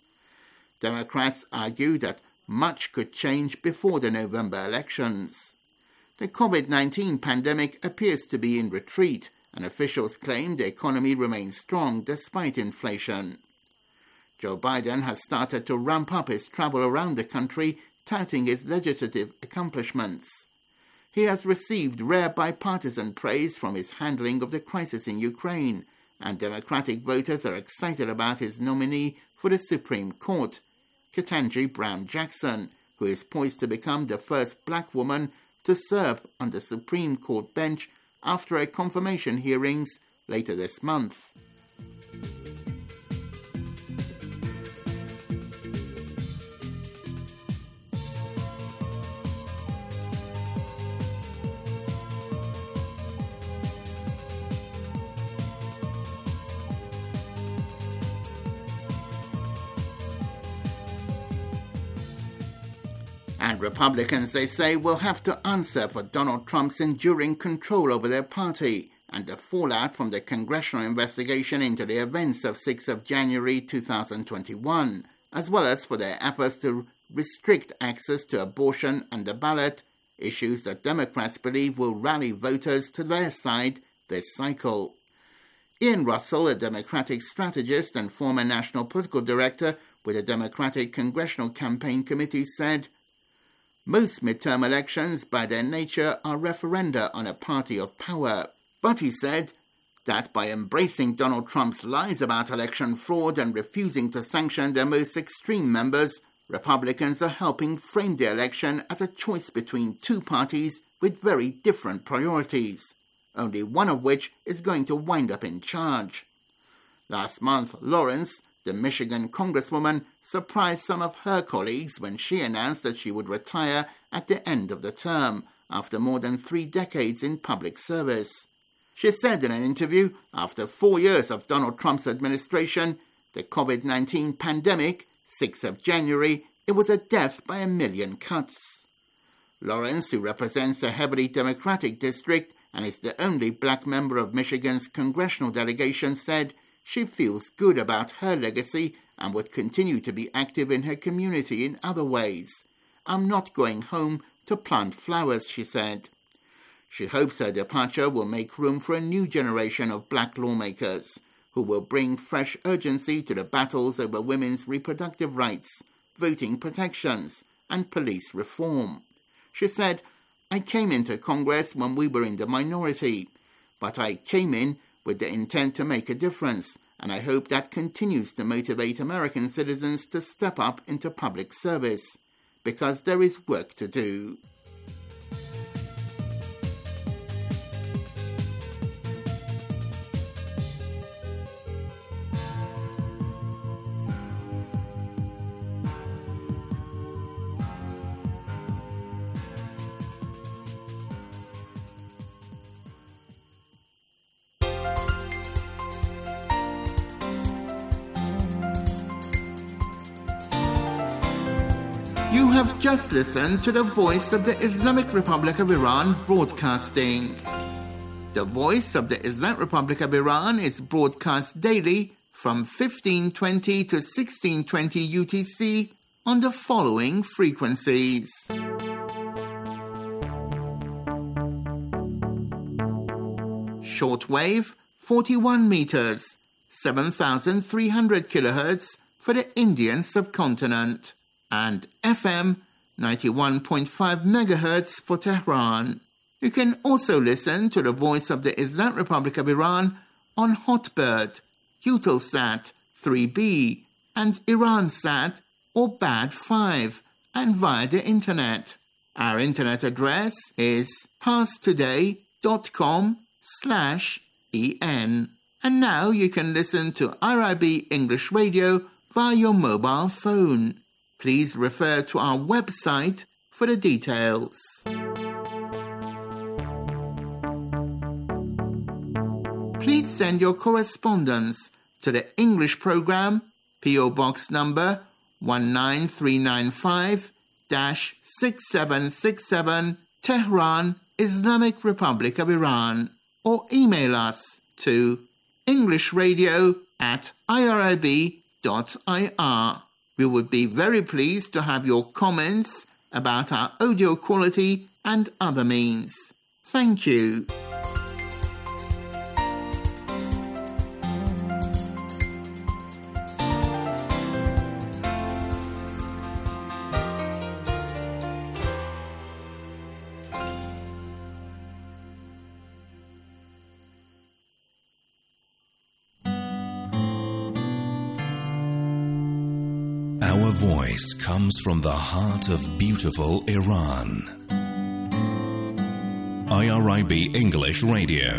Democrats argue that much could change before the November elections. The COVID nineteen pandemic appears to be in retreat, and officials claim the economy remains strong despite inflation. Joe Biden has started to ramp up his travel around the country, touting his legislative accomplishments. He has received rare bipartisan praise from his handling of the crisis in Ukraine, and Democratic voters are excited about his nominee for the Supreme Court, Ketanji Brown Jackson, who is poised to become the first black woman to serve on the Supreme Court bench after a confirmation hearings later this month. And Republicans, they say, will have to answer for Donald Trump's enduring control over their party and the fallout from the congressional investigation into the events of sixth of January two thousand twenty-one, as well as for their efforts to restrict access to abortion and the ballot, issues that Democrats believe will rally voters to their side this cycle. Ian Russell, a Democratic strategist and former national political director with the Democratic Congressional Campaign Committee, said, "Most midterm elections, by their nature, are referenda on a party of power." But he said that by embracing Donald Trump's lies about election fraud and refusing to sanction their most extreme members, Republicans are helping frame the election as a choice between two parties with very different priorities, only one of which is going to wind up in charge. Last month, Lawrence, The Michigan congresswoman surprised some of her colleagues when she announced that she would retire at the end of the term after more than three decades in public service. She said in an interview, after four years of Donald Trump's administration, the covid nineteen pandemic, sixth of January, it was a death by a million cuts. Lawrence, who represents a heavily Democratic district and is the only black member of Michigan's congressional delegation, said she feels good about her legacy and would continue to be active in her community in other ways. I'm not going home to plant flowers, she said. She hopes her departure will make room for a new generation of black lawmakers who will bring fresh urgency to the battles over women's reproductive rights, voting protections, and police reform. She said, I came into Congress when we were in the minority, but I came in with the intent to make a difference, and I hope that continues to motivate American citizens to step up into public service, because there is work to do. You have just listened to the Voice of the Islamic Republic of Iran broadcasting. The Voice of the Islamic Republic of Iran is broadcast daily from fifteen twenty to sixteen twenty U T C on the following frequencies. Shortwave, forty-one meters, seven thousand three hundred kilohertz for the Indian subcontinent, and F M, ninety-one point five megahertz for Tehran. You can also listen to the Voice of the Islamic Republic of Iran on Hotbird, Eutelsat three B, and Iransat or B A D five, and via the internet. Our internet address is parstoday.com slash en. And now you can listen to R I B English Radio via your mobile phone. Please refer to our website for the details. Please send your correspondence to the English program, P O Box number one nine three nine five, six seven six seven, Tehran, Islamic Republic of Iran, or email us to englishradio at irib dot ir. We would be very pleased to have your comments about our audio quality and other means. Thank you. Our voice comes from the heart of beautiful Iran. I R I B English Radio.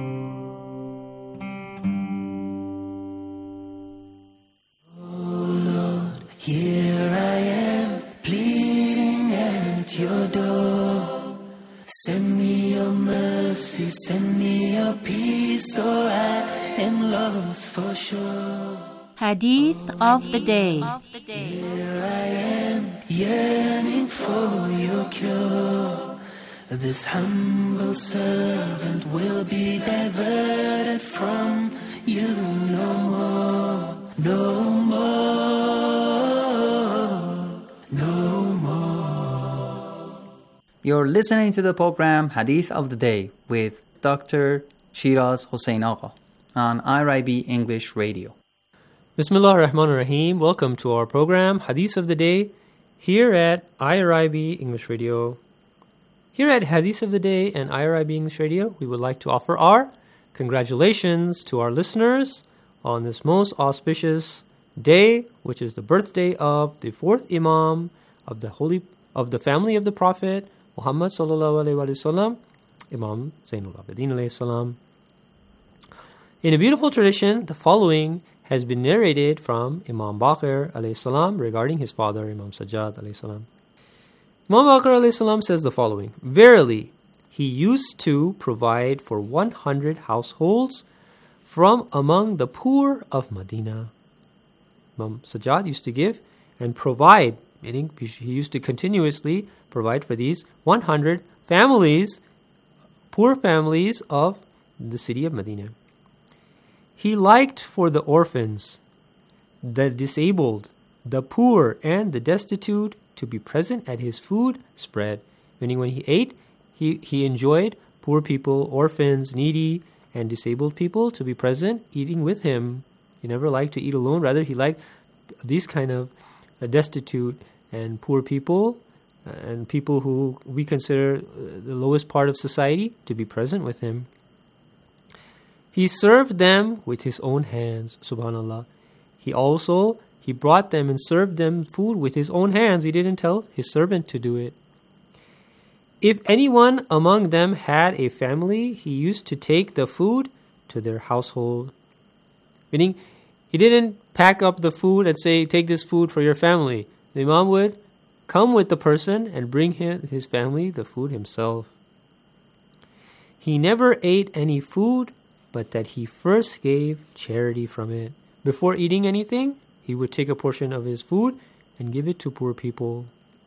Oh Lord, here I am, pleading at your door. Send me your mercy, send me your peace, or I am lost for sure. Hadith of the day. Here I am, yearning for your cure. This humble servant will be diverted from you no more, no more, no more. You're listening to the program Hadith of the Day with Doctor Shiraz Hossein Agha on I R I B English Radio. Bismillah ar-Rahman ar-Rahim. Welcome to our program, Hadith of the Day, here at I R I B English Radio. Here at Hadith of the Day and I R I B English Radio, we would like to offer our congratulations to our listeners on this most auspicious day, which is the birthday of the fourth Imam of the holy of the family of the Prophet Muhammad sallallahu alaihi wasallam, Imam Zainul Abidin alayhi salam. In a beautiful tradition, the following has been narrated from Imam Baqir alayhi salam regarding his father, Imam Sajjad alayhi salam. Imam Baqir alayhi salam says the following: Verily, he used to provide for one hundred households from among the poor of Medina. Imam Sajjad used to give and provide, meaning he used to continuously provide for these one hundred families, poor families of the city of Medina. He liked for the orphans, the disabled, the poor, and the destitute to be present at his food spread. Meaning when he ate, he, he enjoyed poor people, orphans, needy, and disabled people to be present eating with him. He never liked to eat alone. Rather, he liked these kind of uh, destitute and poor people uh, and people who we consider uh, the lowest part of society to be present with him. He served them with his own hands, subhanallah. He also, he brought them and served them food with his own hands. He didn't tell his servant to do it. If anyone among them had a family, he used to take the food to their household. Meaning, he didn't pack up the food and say, take this food for your family. The Imam would come with the person and bring him, his family the food himself. He never ate any food, but that he first gave charity from it. Before eating anything, he would take a portion of his food and give it to poor people.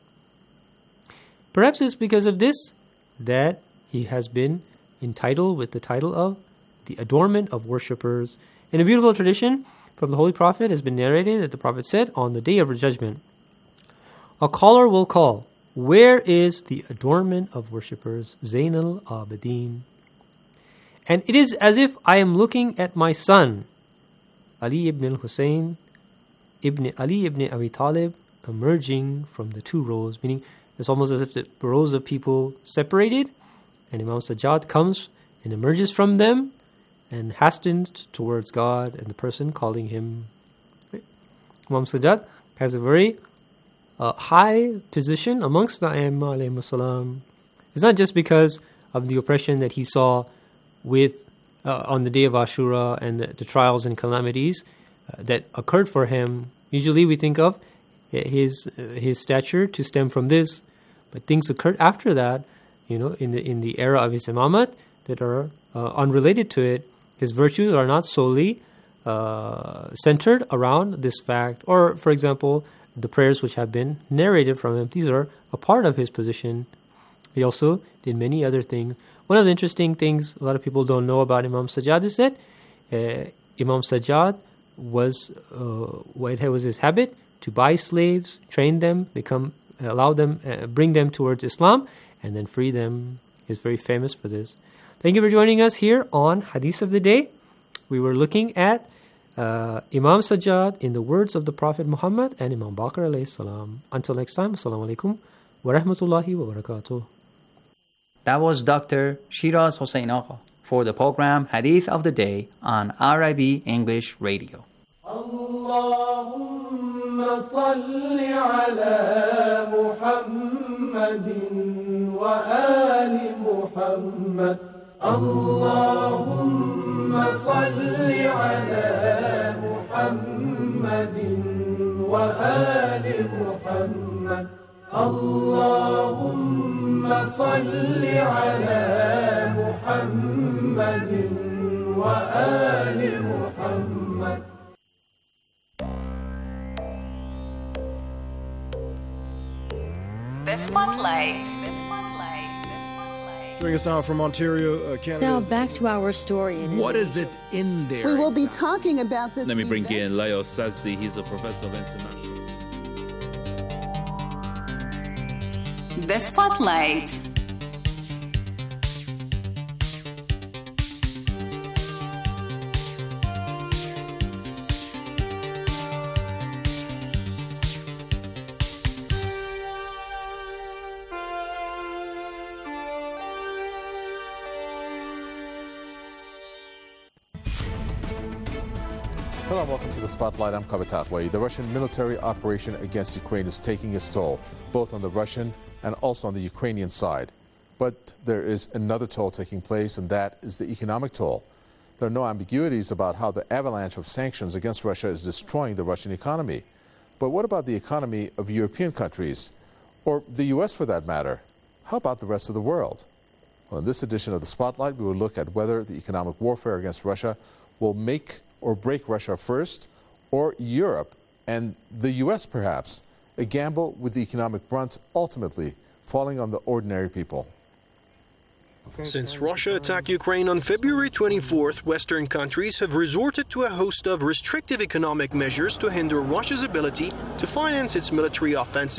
Perhaps it's because of this that he has been entitled with the title of the adornment of worshippers. In a beautiful tradition from the Holy Prophet has been narrated that the Prophet said, on the day of judgment, a caller will call, where is the adornment of worshippers, Zain al-Abidin? And it is as if I am looking at my son, Ali ibn al-Hussein, ibn Ali ibn Abi Talib, emerging from the two rows, meaning it's almost as if the rows of people separated, and Imam Sajjad comes and emerges from them and hastens towards God and the person calling him. Imam Sajjad has a very uh, high position amongst the A'immah alayhimu salam. It's not just because of the oppression that he saw with uh, on the day of Ashura and the, the trials and calamities uh, that occurred for him. Usually we think of his uh, his stature to stem from this, but things occurred after that, you know, in the in the era of his imamat that are uh, unrelated to it. His virtues are not solely uh, centered around this fact, or for example, the prayers which have been narrated from him. These are a part of his position. He also did many other things. One of the interesting things a lot of people don't know about Imam Sajjad is that uh, Imam Sajjad was, uh, what was his habit, to buy slaves, train them, become, allow them, uh, bring them towards Islam, and then free them. He's very famous for this. Thank you for joining us here on Hadith of the Day. We were looking at uh, Imam Sajjad in the words of the Prophet Muhammad and Imam Baqir alayhi salam. Until next time, assalamu alaikum wa rahmatullahi wa barakatuh. That was Doctor Shiraz Hossein Agha for the program Hadith of the Day on R I B English Radio. Allahumma salli ala Muhammadin wa ali Muhammad. Allahumma salli ala Muhammadin wa ali Muhammad. Allahumma salli ala Muhammadin wa ali Muhammad. The Spotlight. Joining us now from Ontario, uh, Canada. Now back to our story. What is it in there? We will be talking about this. Let me bring event. in Leo Sazdi. He's a professor of international. The Spotlight. Hello and welcome to the Spotlight. I'm Kavit Atway. The Russian military operation against Ukraine is taking its toll, both on the Russian and also on the Ukrainian side. But there is another toll taking place, and that is the economic toll. There are no ambiguities about how the avalanche of sanctions against Russia is destroying the Russian economy. But what about the economy of European countries, or the U S for that matter? How about the rest of the world? Well, in this edition of The Spotlight, we will look at whether the economic warfare against Russia will make or break Russia first, or Europe and the U S perhaps, a gamble with the economic brunt ultimately falling on the ordinary people. Since Russia attacked Ukraine on February twenty-fourth, Western countries have resorted to a host of restrictive economic measures to hinder Russia's ability to finance its military offensive